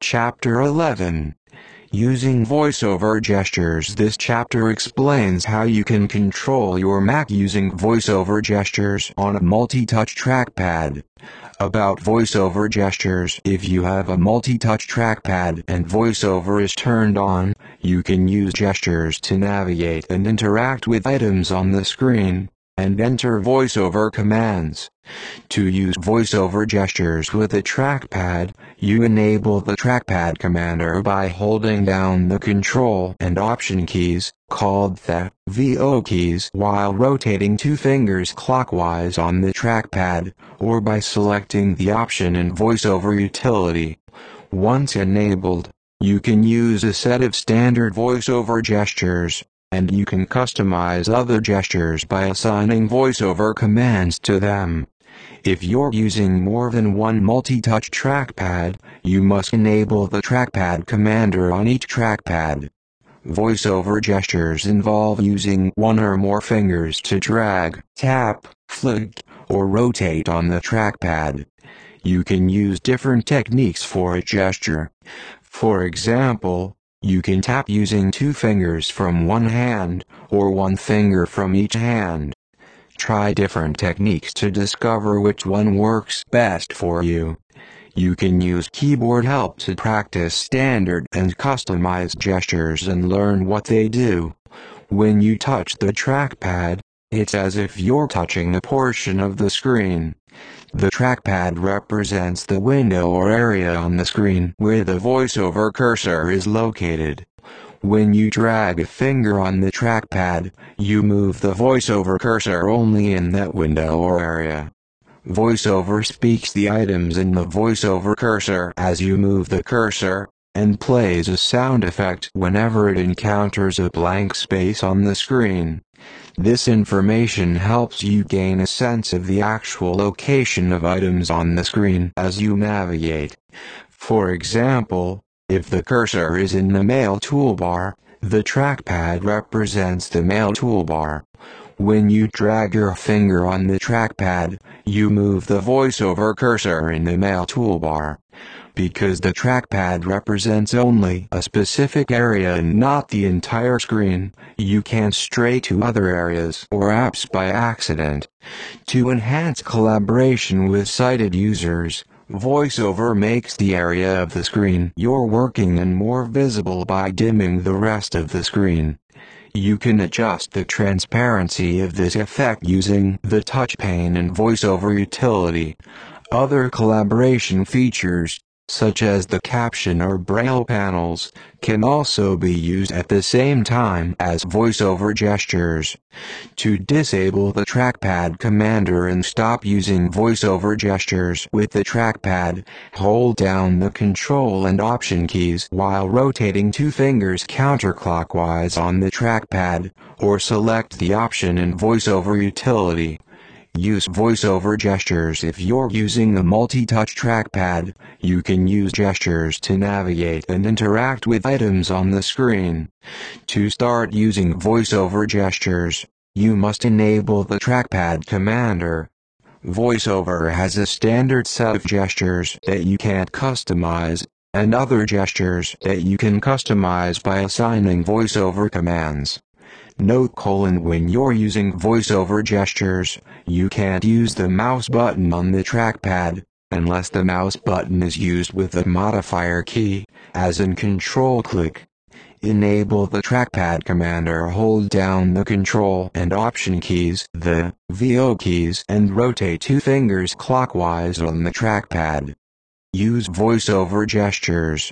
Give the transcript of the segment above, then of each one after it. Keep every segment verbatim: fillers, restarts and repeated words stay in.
Chapter eleven. Using voiceover gestures. This chapter explains how you can control your Mac using voiceover gestures on a multi-touch trackpad. About voiceover gestures. If you have a multi-touch trackpad and voiceover is turned on, you can use gestures to navigate and interact with items on the screen, and enter voiceover commands. To use voiceover gestures with a trackpad, you enable the trackpad commander by holding down the control and option keys, called the V O keys, while rotating two fingers clockwise on the trackpad, or by selecting the option in voiceover utility. Once enabled, you can use a set of standard voiceover gestures, and you can customize other gestures by assigning voiceover commands to them. If you're using more than one multi-touch trackpad, you must enable the trackpad commander on each trackpad. Voiceover gestures involve using one or more fingers to drag, tap, flick, or rotate on the trackpad. You can use different techniques for a gesture. For example, you can tap using two fingers from one hand, or one finger from each hand. Try different techniques to discover which one works best for you. You can use keyboard help to practice standard and customized gestures and learn what they do. When you touch the trackpad, it's as if you're touching a portion of the screen. The trackpad represents the window or area on the screen where the voiceover cursor is located. When you drag a finger on the trackpad, you move the voiceover cursor only in that window or area. VoiceOver speaks the items in the voiceover cursor as you move the cursor, and plays a sound effect whenever it encounters a blank space on the screen. This information helps you gain a sense of the actual location of items on the screen as you navigate. For example, if the cursor is in the Mail toolbar, the trackpad represents the Mail toolbar. When you drag your finger on the trackpad, you move the voiceover cursor in the Mail toolbar. Because the trackpad represents only a specific area and not the entire screen, you can't stray to other areas or apps by accident. To enhance collaboration with sighted users, VoiceOver makes the area of the screen you're working in more visible by dimming the rest of the screen. You can adjust the transparency of this effect using the touch pane in VoiceOver utility. Other collaboration features, such as the caption or braille panels, can also be used at the same time as voiceover gestures. To disable the trackpad commander and stop using voiceover gestures with the trackpad, hold down the control and option keys while rotating two fingers counterclockwise on the trackpad, or select the option in voiceover utility. Use voiceover gestures. If you're using a multi-touch trackpad, you can use gestures to navigate and interact with items on the screen. To start using voiceover gestures, you must enable the trackpad commander. VoiceOver has a standard set of gestures that you can't customize, and other gestures that you can customize by assigning voiceover commands. Note colon when you're using voiceover gestures, you can't use the mouse button on the trackpad, unless the mouse button is used with the modifier key, as in control click. Enable the trackpad commander, hold down the control and option keys, the V O keys, and rotate two fingers clockwise on the trackpad. Use voiceover gestures.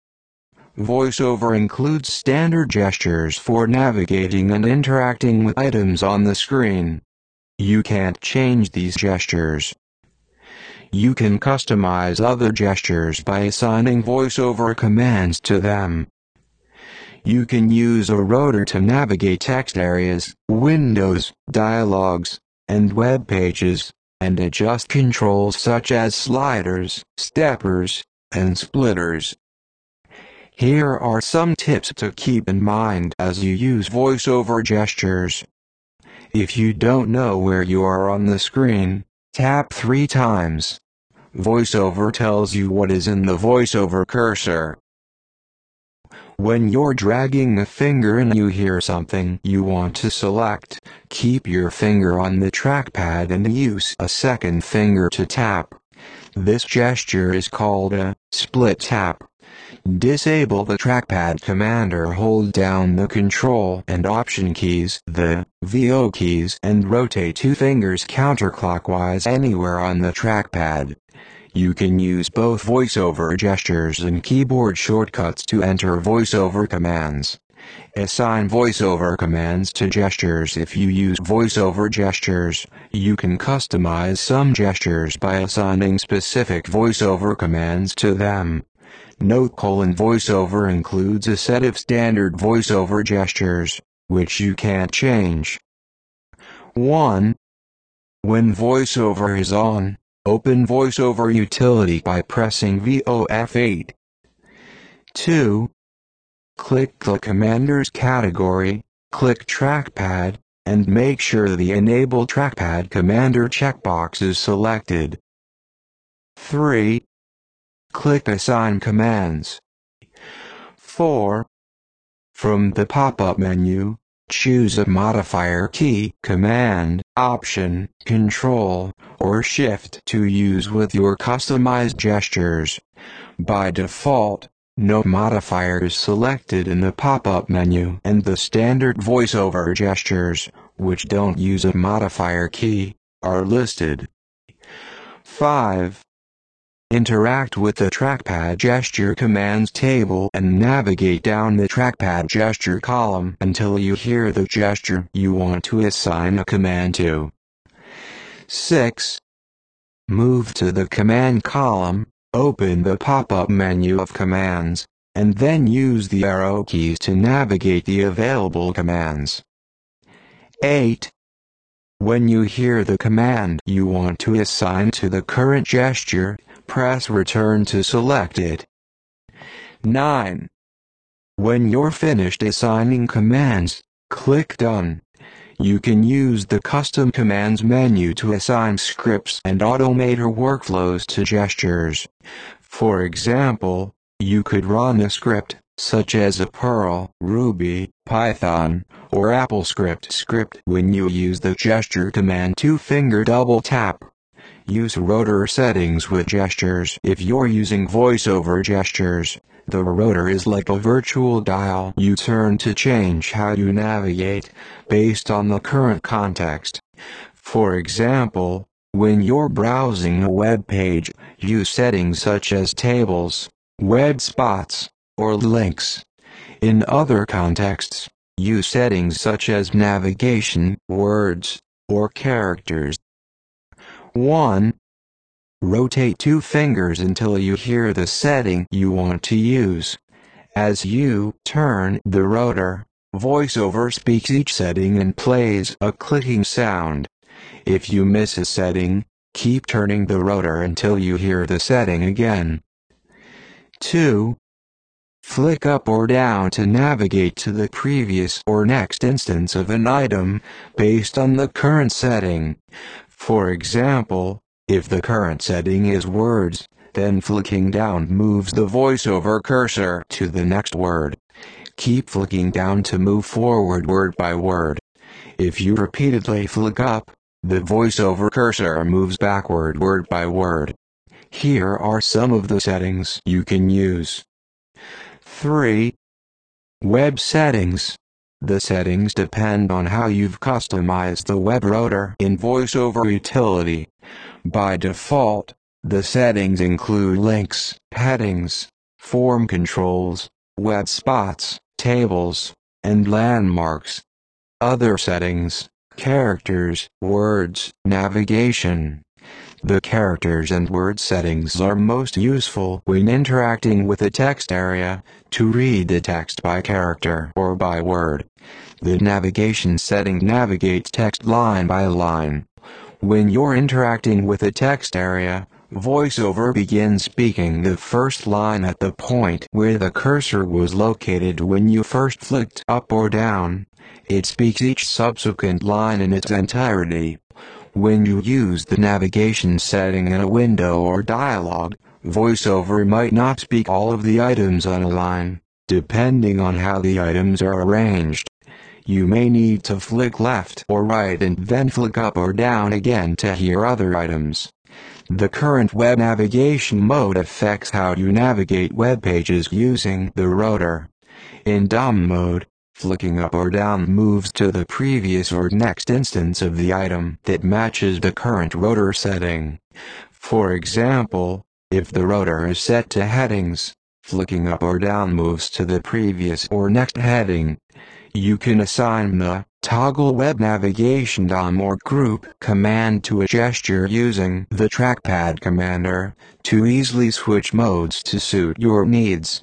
VoiceOver includes standard gestures for navigating and interacting with items on the screen. You can't change these gestures. You can customize other gestures by assigning voiceover commands to them. You can use a rotor to navigate text areas, windows, dialogues, and web pages, and adjust controls such as sliders, steppers, and splitters. Here are some tips to keep in mind as you use voiceover gestures. If you don't know where you are on the screen, tap three times. VoiceOver tells you what is in the VoiceOver cursor. When you're dragging a finger and you hear something you want to select, keep your finger on the trackpad and use a second finger to tap. This gesture is called a split tap. Disable the trackpad command or hold down the Control and Option keys, the V O keys, and rotate two fingers counterclockwise anywhere on the trackpad. You can use both VoiceOver gestures and keyboard shortcuts to enter VoiceOver commands. Assign VoiceOver commands to gestures. If you use VoiceOver gestures, you can customize some gestures by assigning specific VoiceOver commands to them. Note: VoiceOver includes a set of standard VoiceOver gestures, which you can't change. one. When VoiceOver is on, open VoiceOver Utility by pressing V O F eight. two. Click the Commanders category, click Trackpad, and make sure the Enable Trackpad Commander checkbox is selected. three. Click Assign Commands. four. From the pop-up menu, choose a modifier key, command, option, control, or shift to use with your customized gestures. By default, no modifier is selected in the pop-up menu, and the standard VoiceOver gestures, which don't use a modifier key, are listed. five. Interact with the Trackpad Gesture Commands table and navigate down the Trackpad Gesture column until you hear the gesture you want to assign a command to. six. Move to the Command column, open the pop-up menu of commands, and then use the arrow keys to navigate the available commands. eight. When you hear the command you want to assign to the current gesture, press Return to select it. nine. When you're finished assigning commands, click Done. You can use the Custom Commands menu to assign scripts and automate your workflows to gestures. For example, you could run a script, such as a Perl, Ruby, Python, or AppleScript script when you use the gesture command two-finger double tap. Use rotor settings with gestures. If you're using VoiceOver gestures, the rotor is like a virtual dial you turn to change how you navigate, based on the current context. For example, when you're browsing a web page, use settings such as tables, web spots, or links. In other contexts, use settings such as navigation, words, or characters. one. Rotate two fingers until you hear the setting you want to use. As you turn the rotor, VoiceOver speaks each setting and plays a clicking sound. If you miss a setting, keep turning the rotor until you hear the setting again. two. Flick up or down to navigate to the previous or next instance of an item, based on the current setting. For example, if the current setting is words, then flicking down moves the VoiceOver cursor to the next word. Keep flicking down to move forward word by word. If you repeatedly flick up, the VoiceOver cursor moves backward word by word. Here are some of the settings you can use. three. Web settings. The settings depend on how you've customized the web rotor in VoiceOver Utility. By default, the settings include links, headings, form controls, web spots, tables, and landmarks. Other settings: characters, words, navigation. The characters and word settings are most useful when interacting with a text area, to read the text by character or by word. The navigation setting navigates text line by line. When you're interacting with a text area, VoiceOver begins speaking the first line at the point where the cursor was located when you first flicked up or down. It speaks each subsequent line in its entirety. When you use the navigation setting in a window or dialog, VoiceOver might not speak all of the items on a line, depending on how the items are arranged. You may need to flick left or right and then flick up or down again to hear other items. The current web navigation mode affects how you navigate web pages using the rotor. In D O M mode, flicking up or down moves to the previous or next instance of the item that matches the current rotor setting. For example, if the rotor is set to headings, flicking up or down moves to the previous or next heading. You can assign the Toggle Web Navigation D O M or Group command to a gesture using the Trackpad Commander to easily switch modes to suit your needs.